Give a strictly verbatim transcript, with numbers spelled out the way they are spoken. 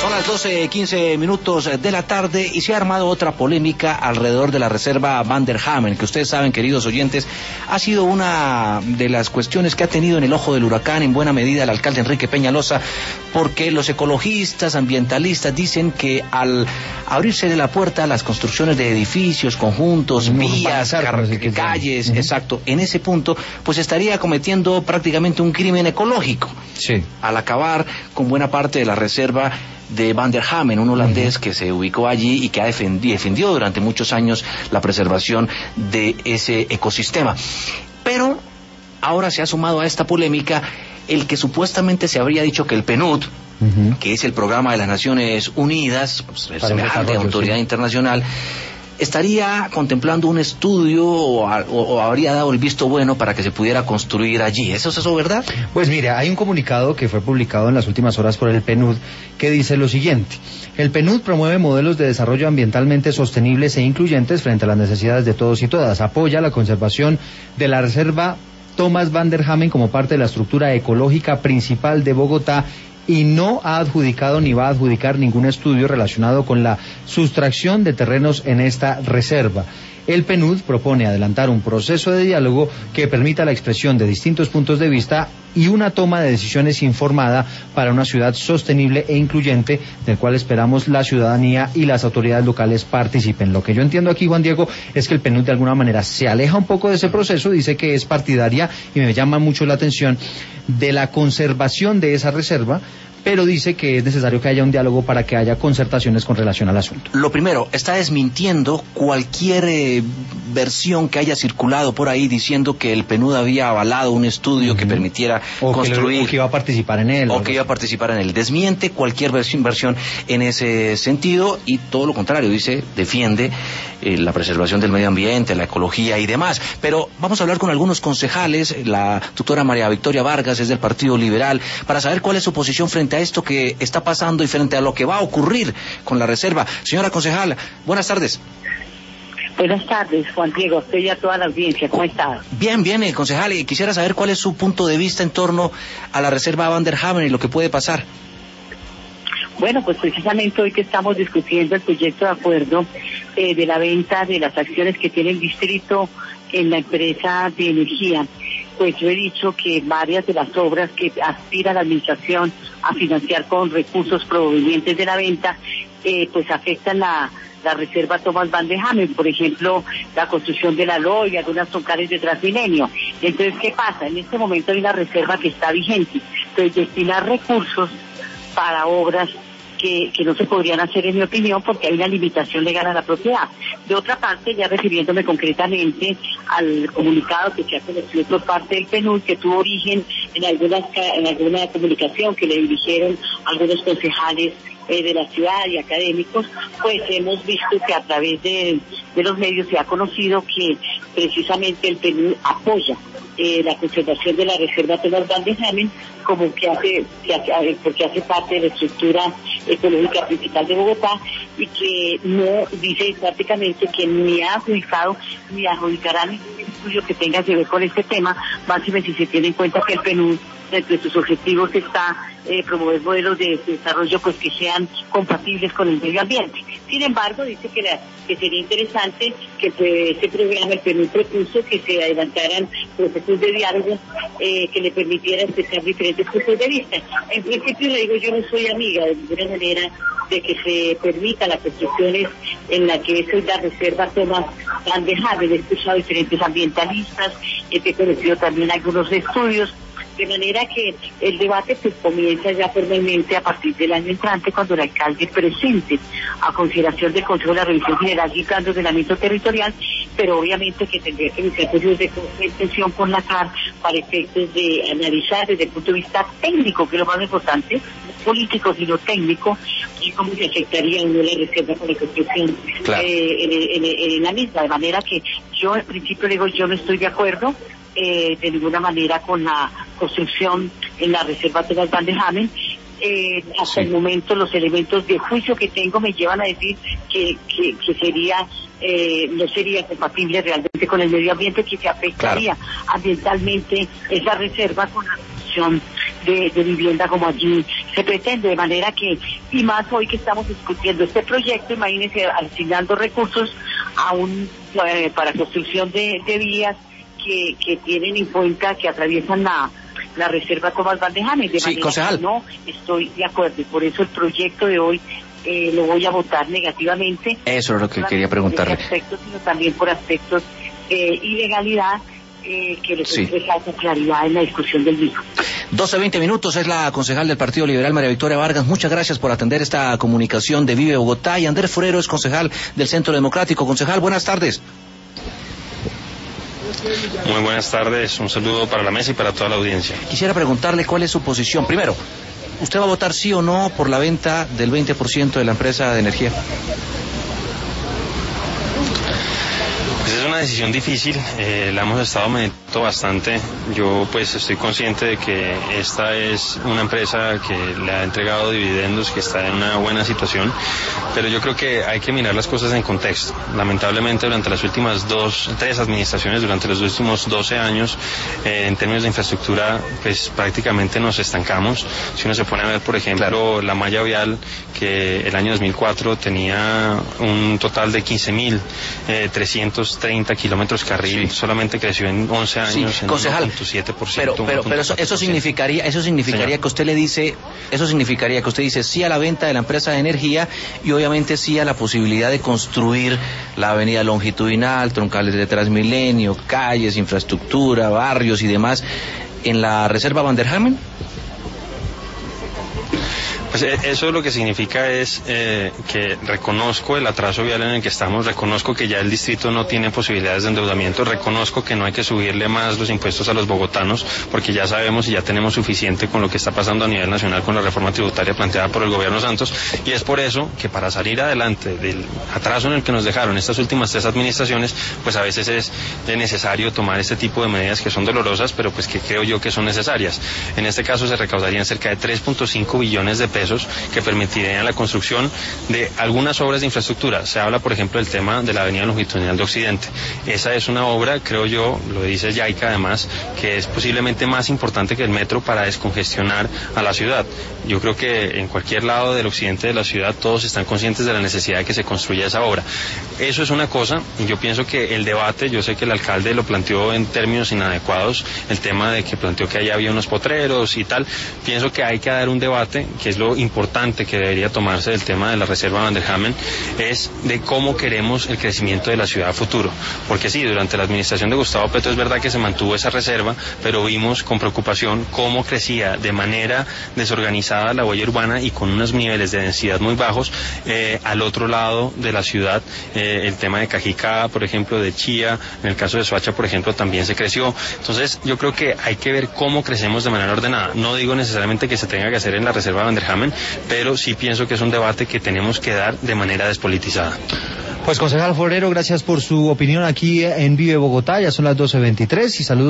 Son las doce quince minutos de la tarde y se ha armado otra polémica alrededor de la reserva Van der Hamen, que ustedes saben, queridos oyentes, ha sido una de las cuestiones que ha tenido en el ojo del huracán en buena medida el alcalde Enrique Peñalosa, porque los ecologistas, ambientalistas dicen que al abrirse de la puerta a las construcciones de edificios, conjuntos, no, vías, car- calles, uh-huh. exacto, en ese punto, pues estaría cometiendo prácticamente un crimen ecológico, sí. al acabar con buena parte de la reserva de Van der Hamen, un holandés uh-huh. que se ubicó allí y que ha defendido, defendió durante muchos años la preservación de ese ecosistema. Pero ahora se ha sumado a esta polémica el que supuestamente se habría dicho que el PNUD, uh-huh. que es el programa de las Naciones Unidas, pues, semejante autoridad sí. internacional, estaría contemplando un estudio o, o, o habría dado el visto bueno para que se pudiera construir allí. ¿Eso es eso, verdad? Pues mira, hay un comunicado que fue publicado en las últimas horas por el PNUD que dice lo siguiente: el PNUD promueve modelos de desarrollo ambientalmente sostenibles e incluyentes frente a las necesidades de todos y todas, apoya la conservación de la reserva Thomas Van der Hamen como parte de la estructura ecológica principal de Bogotá y no ha adjudicado ni va a adjudicar ningún estudio relacionado con la sustracción de terrenos en esta reserva. El PNUD propone adelantar un proceso de diálogo que permita la expresión de distintos puntos de vista y una toma de decisiones informada para una ciudad sostenible e incluyente, del cual esperamos la ciudadanía y las autoridades locales participen. Lo que yo entiendo aquí, Juan Diego, es que el PNUD de alguna manera se aleja un poco de ese proceso, dice que es partidaria, y me llama mucho la atención, de la conservación de esa reserva, pero dice que es necesario que haya un diálogo para que haya concertaciones con relación al asunto. Lo primero, está desmintiendo cualquier eh, versión que haya circulado por ahí diciendo que el PNUD había avalado un estudio uh-huh. que permitiera o construir... Que lo, o que iba a participar en él. O que iba a participar en él. Desmiente cualquier versión, versión en ese sentido y todo lo contrario, dice, defiende eh, la preservación del medio ambiente, la ecología y demás. Pero vamos a hablar con algunos concejales. La doctora María Victoria Vargas es del Partido Liberal, para saber cuál es su posición frente a esto que está pasando y frente a lo que va a ocurrir con la reserva. Señora concejal, buenas tardes. Buenas tardes, Juan Diego, estoy a toda la audiencia, ¿cómo está? Bien, bien, eh, concejal, y quisiera saber cuál es su punto de vista en torno a la reserva Van der Hamen y lo que puede pasar. Bueno, pues precisamente hoy que estamos discutiendo el proyecto de acuerdo eh, de la venta de las acciones que tiene el distrito en la empresa de energía, pues yo he dicho que varias de las obras que aspira la administración a financiar con recursos provenientes de la venta, eh, pues afectan la, la reserva Thomas Van der Hamen, por ejemplo, la construcción de la L O I y algunas troncales de Transmilenio. Entonces, ¿qué pasa? En este momento hay una reserva que está vigente, entonces destinar recursos para obras Que, que no se podrían hacer, en mi opinión, porque hay una limitación legal a la propiedad. De otra parte, ya refiriéndome concretamente al comunicado que se ha conocido por parte del PNUD, que tuvo origen en algunas en alguna comunicación que le dirigieron algunos concejales eh, de la ciudad y académicos, pues hemos visto que a través de, de los medios se ha conocido que precisamente el PNUD apoya Eh, la conservación de la reserva Thomas Van der Hamen como que hace, que hace porque hace parte de la estructura ecológica principal de Bogotá y que no dice prácticamente que ni ha adjudicado ni adjudicará ningún estudio que tenga que ver con este tema, máxime si se tiene en cuenta que el PNUD entre sus objetivos está eh, promover modelos de, de desarrollo pues que sean compatibles con el medio ambiente. Sin embargo, dice que, la, que sería interesante que pues, este programa, el PNUD propuso que se adelantaran procesos de diálogo eh, que le permitiera expresar diferentes puntos de vista. En principio le digo, yo no soy amiga de ninguna manera de que se permita las construcciones en la que eso es la reserva Thomas Van der Hamen. He escuchado diferentes ambientalistas, he conocido también algunos estudios, de manera que el debate pues comienza ya formalmente a partir del año entrante, cuando el alcalde presente a consideración del Consejo de la Revisión General y Plan de Ordenamiento Territorial, pero obviamente que tendría que iniciar procesos de contención con la C A R para efectos de analizar desde el punto de vista técnico, que es lo más importante, no político sino técnico, y cómo se afectaría uno la reserva con la construcción claro. eh, en, en, en la misma, de manera que yo en principio digo, yo no estoy de acuerdo Eh, de ninguna manera con la construcción en la reserva Thomas Van der Hamen. Eh, hasta sí. el momento los elementos de juicio que tengo me llevan a decir que, que, que sería eh, no sería compatible realmente con el medio ambiente, que se afectaría claro. ambientalmente esa reserva con la construcción de, de vivienda como allí se pretende, de manera que, y más hoy que estamos discutiendo este proyecto, imagínense asignando recursos a un eh, para construcción de, de vías que, que tienen en cuenta que atraviesan la la reserva Tomás Van de Hamen, de sí, manera concejal. que no estoy de acuerdo, y por eso el proyecto de hoy eh, lo voy a votar negativamente. Eso es lo que quería preguntarle. Por aspectos, sino también por aspectos eh, ilegalidad, eh, que les sí. falta claridad en la discusión del mismo. doce veinte minutos, es la concejal del Partido Liberal, María Victoria Vargas. Muchas gracias por atender esta comunicación de Vive Bogotá. Y Andrés Forero es concejal del Centro Democrático. Concejal, buenas tardes. Muy buenas tardes, un saludo para la mesa y para toda la audiencia. Quisiera preguntarle cuál es su posición. Primero, ¿usted va a votar sí o no por la venta del veinte por ciento de la empresa de energía? Pues es una decisión difícil, eh, la hemos estado meditando bastante. Yo pues estoy consciente de que esta es una empresa que le ha entregado dividendos, que está en una buena situación, pero yo creo que hay que mirar las cosas en contexto. Lamentablemente durante las últimas dos, tres administraciones, durante los últimos doce años, eh, en términos de infraestructura, pues prácticamente nos estancamos. Si uno se pone a ver, por ejemplo, claro, la malla vial, que el año dos mil cuatro tenía un total de quince mil trescientos treinta kilómetros carril, sí. solamente creció en once años, sí, en concejal, uno punto siete por ciento. Pero, pero, pero eso, eso significaría, eso significaría Señor. que usted le dice, eso significaría que usted dice sí a la venta de la empresa de energía y obviamente sí a la posibilidad de construir la avenida longitudinal, troncales de Transmilenio, calles, infraestructura, barrios y demás en la reserva Van der Hamen. Pues eso lo que significa es eh, que reconozco el atraso vial en el que estamos, reconozco que ya el distrito no tiene posibilidades de endeudamiento, reconozco que no hay que subirle más los impuestos a los bogotanos, porque ya sabemos y ya tenemos suficiente con lo que está pasando a nivel nacional con la reforma tributaria planteada por el gobierno Santos, y es por eso que para salir adelante del atraso en el que nos dejaron estas últimas tres administraciones, pues a veces es necesario tomar este tipo de medidas que son dolorosas, pero pues que creo yo que son necesarias. En este caso se recaudarían cerca de tres punto cinco billones de pesos que permitirían la construcción de algunas obras de infraestructura. Se habla, por ejemplo, del tema de la avenida longitudinal de Occidente. Esa es una obra, creo yo, lo dice Yaica además, que es posiblemente más importante que el metro para descongestionar a la ciudad. Yo creo que en cualquier lado del occidente de la ciudad todos están conscientes de la necesidad de que se construya esa obra. Eso es una cosa, y yo pienso que el debate, yo sé que el alcalde lo planteó en términos inadecuados, el tema de que planteó que allá había unos potreros y tal. Pienso que hay que dar un debate, que es lo importante que debería tomarse del tema de la reserva Van der Hamen, es de cómo queremos el crecimiento de la ciudad a futuro. Porque sí, durante la administración de Gustavo Petro es verdad que se mantuvo esa reserva, pero vimos con preocupación cómo crecía de manera desorganizada la huella urbana y con unos niveles de densidad muy bajos eh, al otro lado de la ciudad. Eh, el tema de Cajicá, por ejemplo, de Chía, en el caso de Soacha, por ejemplo, también se creció. Entonces yo creo que hay que ver cómo crecemos de manera ordenada. No digo necesariamente que se tenga que hacer en la reserva Van der Hamen, pero sí pienso que es un debate que tenemos que dar de manera despolitizada. Pues concejal Forero, gracias por su opinión aquí en Vive Bogotá, ya son las doce veintitrés y saludos.